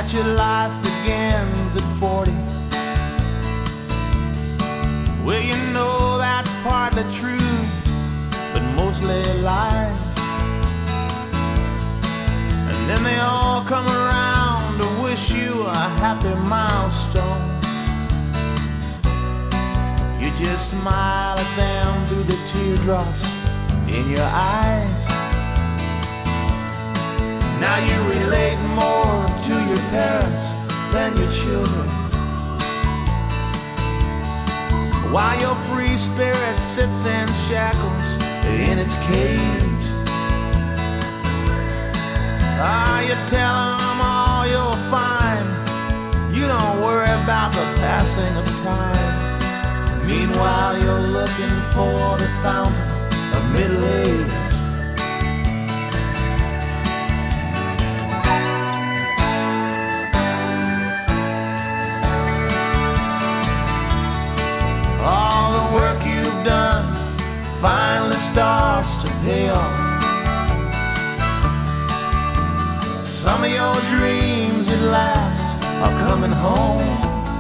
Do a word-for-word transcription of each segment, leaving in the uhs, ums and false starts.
that your life begins at forty. Well, you know that's partly true, but mostly lies. And then they all come around to wish you a happy milestone. You just smile at them through the teardrops in your eyes. Now you relate more to your parents than your children, while your free spirit sits in shackles in its cage. Ah, you tell them all you're fine, you don't worry about the passing of time. Meanwhile you're looking for the fountain of middle age. All the work you've done finally starts to pay off. Some of your dreams at last are coming home.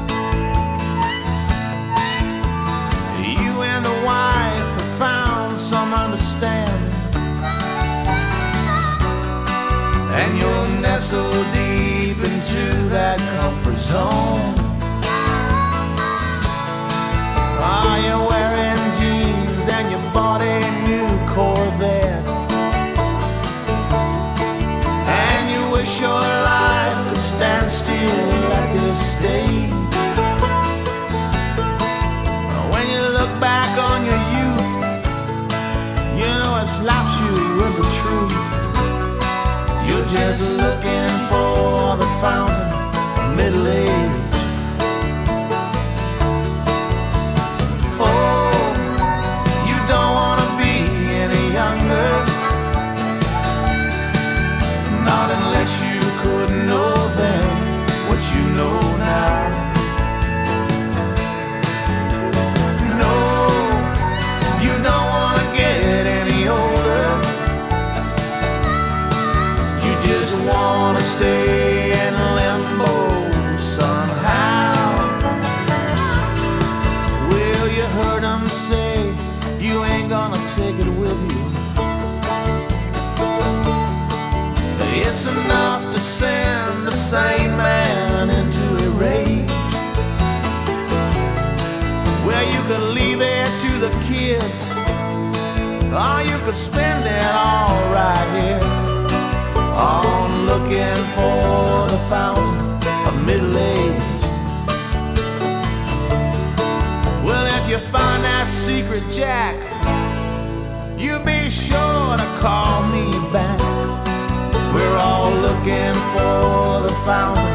You and the wife have found some understanding, and you'll nestle deep into that comfort zone. Ah, you're wearing jeans and you bought a new Corvette, and you wish your life could stand still at this stage. When you look back on your youth, you know it slaps you with the truth. You're just looking for the fountain of middle age. Not unless you could know then what you know now. No, you don't want to get any older. You just want to stay in limbo somehow. Well, you heard them say you ain't gonna take it with you. It's enough to send a sane man into a rage. Well, you could leave it to the kids, or you could spend it all right here on looking for the fountain of middle age. Well, if you find that secret, Jack, you be sure to call me back. We're all looking for the fountain